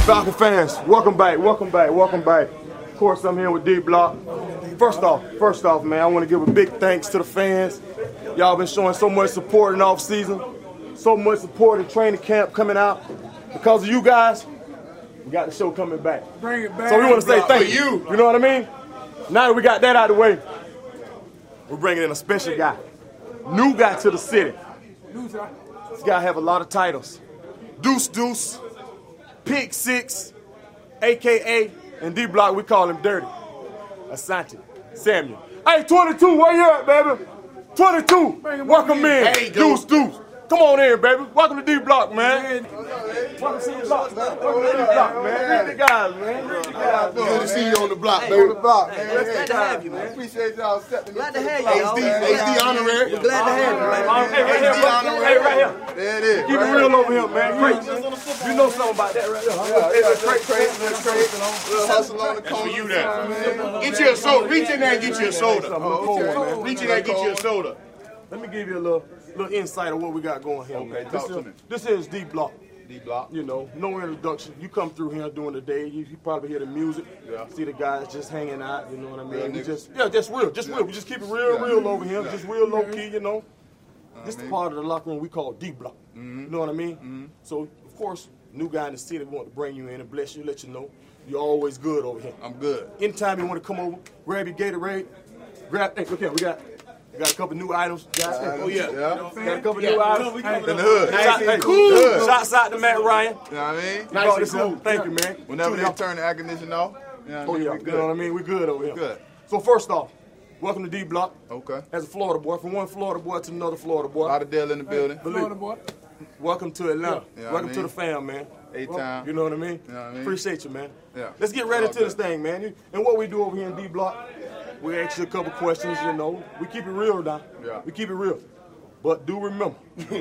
Falcon fans, welcome back. Of course, I'm here with D Block. First off, man, I want to give a big thanks to the fans. Y'all been showing so much support in off season, so much support in training camp coming out. Because of you guys, we got the show coming back. Bring it back. So we want to say thank you. You know what I mean? Now that we got that out of the way, we're bringing in a special guy, new guy to the city. This guy have a lot of titles. Deuce, Pick Six, AKA, and D Block, we call him Dirty. Asante Samuel. Hey, 22, where you at, baby? 22, welcome in. Hey, Deuce. Come on in, baby. Welcome to D Block, man. Welcome to D Block, man. Read the guys, man. Good to see you on the block, baby. On the block, man. Glad to have you, man. Appreciate y'all stepping in. Glad to have you, y'all. HD honorary. We're glad to have you, man. Hey, right here. There it is. Keep it real over here, man. Great. You know something about that right here. Little hustle on the corner. You there. Get you a soda. Reach in there and get you a soda. Reach in there and get you a soda. Let me give you a little insight of what we got going here. Okay, man. talk to me. This is D Block. D Block. You know, no introduction. You come through here during the day, you probably hear the music. Yeah. See the guys just hanging out. You know what I mean? Real Just real. We just keep it real over here. Just real low key. You know. This the part of the locker room we call D Block. You know what I mean? So of course, new guy in the city, we want to bring you in and bless you, let you know you're always good over here. I'm good. Anytime you want to come over, grab your Gatorade. Hey, look here, we got a couple new items, guys. Oh yeah. Got a couple new items. In the hood. Cool. Shots out to Matt Ryan. You know what I mean? Nice and cool. Thank you, man. Whenever they turn the air conditioning off, you know what I mean? We You know what I good. mean? We good over here. Good. So first off, welcome to D Block. Okay. As a Florida boy, from one Florida boy to another Florida boy. Lauderdale in the building. Florida boy. Welcome to Atlanta. Yeah, Welcome I to mean, the fam, man. A-Town. You know what I mean? You know what I mean? Appreciate you, man. Yeah. Let's get right All into this good. thing, man. And what we do over here in D Block, we ask you a couple questions, you know. We keep it real now. Yeah. We keep it real. But do remember,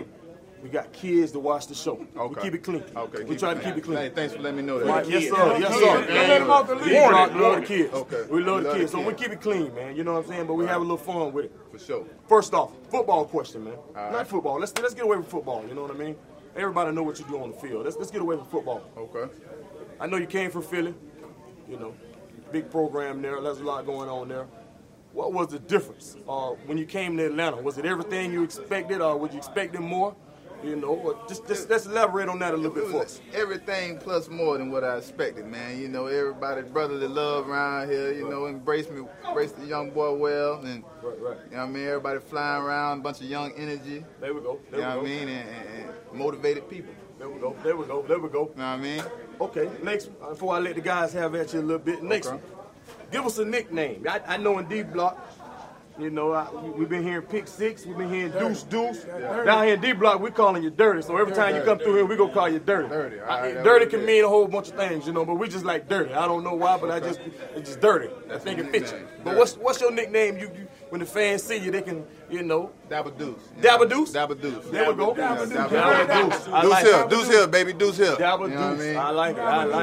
we got kids to watch the show. Okay. We keep it clean. Okay. We try to keep it clean. Hey, thanks for letting me know that. Right, yes, sir. Yes, sir. Let them off the lead. D Block love the kids. Okay. We love the We kids. So we keep it clean, man. You know what I'm saying? But we have a little fun with it. For sure. First off, football question, man. right. Not football. Let's get away from football. You know what I mean? Everybody know what you do on the field. Let's get away from football. Okay. I know you came from Philly. You know, big program there. There's a lot going on there. What was the difference when you came to Atlanta? Was it everything you expected, or was you expecting more? You know, or just let's elaborate on that a little bit It for was us. everything plus more than what I expected, man. You know, everybody brotherly love around here. You know, embrace the young boy well, and Right. you know what I mean. Everybody flying around, bunch of young energy. There we go. You know what I mean, and motivated people. There we go. You know what I mean? Okay, next, before I let the guys have at you a little bit, next Okay. one. Give us a nickname. I know in D Block, you know, we've been hearing Pick Six, we've been hearing Deuce. Down here in D Block, we calling you Dirty. So every time you come through here, we gonna call you Dirty. Dirty, all right, that's Dirty what can it mean a whole bunch of things, you know, but we just like Dirty. I don't know why, but it's just Dirty. I think it fits you. But what's your nickname? You when the fans see you, they can, you know. Dabba Deuce. Dabba Deuce? Dabba Deuce. There we go. Dabba Deuce. Dabba Deuce. I Deuce like Hill. it. Deuce Hill, baby. Deuce Hill. Dabba You know what I Deuce. mean? I like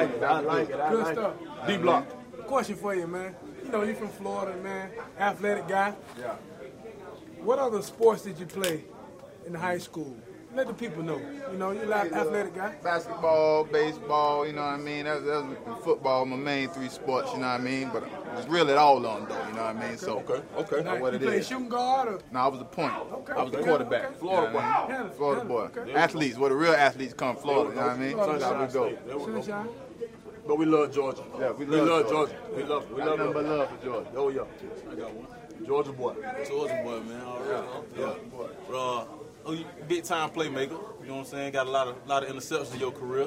it. Good stuff. D Block. Question for you, man. You know, you from Florida, man. Athletic guy. Yeah. What other sports did you play in high school? Let the people know. You know, you're like athletic guy. Basketball, baseball, you know what I mean? That was football, my main three sports, you know what I mean? But it's really all on though, you know what I mean? So, Okay. Now, what you it play is. shooting guard or? No, I was the point. Okay. I was the quarterback. Okay. Florida boy. Yeah, Florida boy. okay. Athletes, where the real athletes come from Florida, you know what I mean? Florida That's how we go. There we go. Sunshine. But we love Georgia. Yeah, we We love love Georgia. Georgia. We love Nothing but it. love for Georgia. Oh yeah. I got one. Georgia boy. Georgia boy, man. All right. Yeah. But, you big time playmaker. You know what I'm saying? Got a lot of interceptions in your career.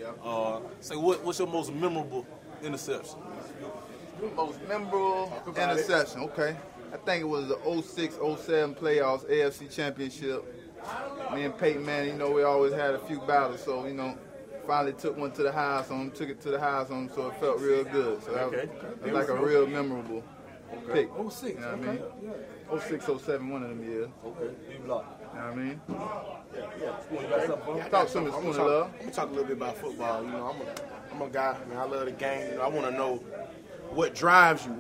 Say what's your most memorable interception? Most memorable interception, okay. I think it was the 06-07 playoffs, AFC Championship. Me and Peyton Manning, you know, we always had a few battles, so, you know, finally took one to the house on him, took it to the house on him, so it felt real good. So that was like a real memorable pick. 06, You know what I okay. mean? 06-07, one of them years. Okay. D Block. You know what I mean? You got something? Talk to me, Spoon of Love. I'm gonna talk a little bit about football. You know, I'm a guy. Man, I love the game. You know, I want to know what drives you. What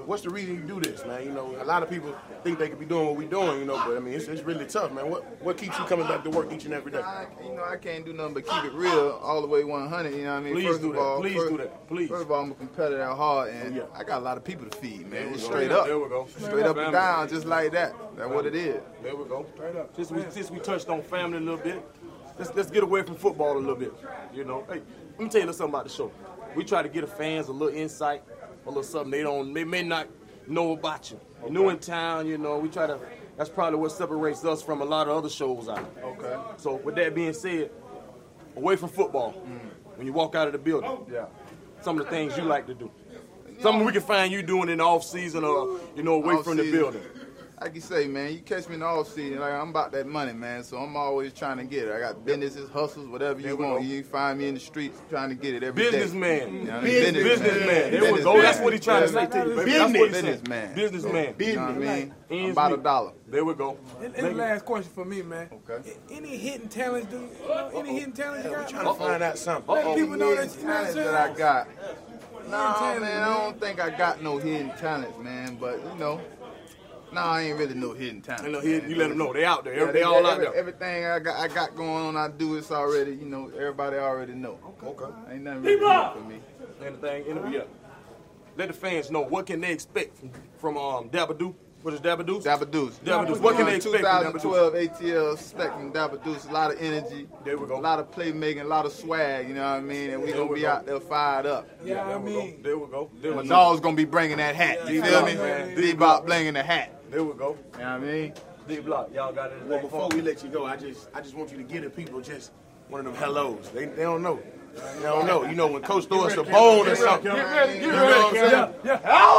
What's the reason you do this, man? You know, a lot of people think they could be doing what we're doing, you know, but I mean, it's really tough, man. What keeps you coming back to work each and every day? I can't do nothing but keep it real all the way 100, you know what I mean? Please First do of that. all, Please do that. Please. First of all, I'm a competitor at heart, and I got a lot of people to feed, man. It's straight up. There we go. Straight up and down, just like that. That's what it is. There we go. Straight up. Since we touched on family a little bit, let's get away from football a little bit. You know, hey, let me tell you something about the show. We try to give the fans a little insight, a little something they may not know about you. You're new in town, you know. We try to. That's probably what separates us from a lot of other shows out there. Okay. So with that being said, away from football, when you walk out of the building, some of the things you like to do. Something we can find you doing in the off season or away from the building. Like you say, man, you catch me in the off season, like I'm about that money, man. So I'm always trying to get it. I got businesses, hustles, whatever you want. You find me in the streets trying to get it every day. Businessman. You know, Businessman. There we go. That's what he's trying to say to you, baby. That's what he's saying. Businessman. Businessman. You know what I mean? Ends I'm about meet. a dollar. There we go. And the last question for me, man. Okay. Any hidden talents, any hidden talents you got? Trying to find out something. Let people know that you know what I'm Talents saying? that I got. Nah, talent, man, I don't think I got no hidden talents, man. But, I ain't really no hidden talent. You let them know. They out there. They all out there. Everything I got going on, I do it's already, everybody already know. Okay. Ain't nothing really new for me. Anything, let the fans know what can they expect from Dabba-Doo. What is Dabba-Doo? Dabba-Doo's. What can they expect from Dabba-Doo? 2012 ATL expecting Dabba-Doo's. A lot of energy. There we go. A lot of playmaking, a lot of swag, you know what I mean? And we going to be out there fired up. Yeah, I mean. There we go. My dog's going to be bringing that hat. You feel me? D-Block bringing the hat. There we go. You know what I mean? D-Block, y'all got it. Well, before we let you go, I just want you to give the people just one of them hellos. They don't know. They don't know. You know, when Coach throws a bone or something. Get ready, You know what I'm saying? Yeah.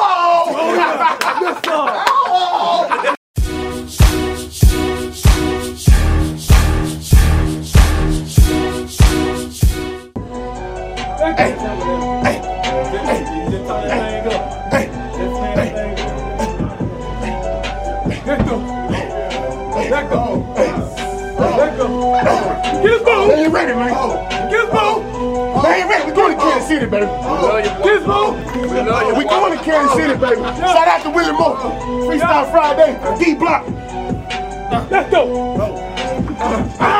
Hello! Get his ball. They ain't ready, man. Get his ball. They ain't ready. We going to Kansas City, baby. Get his ball. We going to Kansas City, baby. Shout out to Willie Moore. Freestyle Friday. D-Block. Let's go.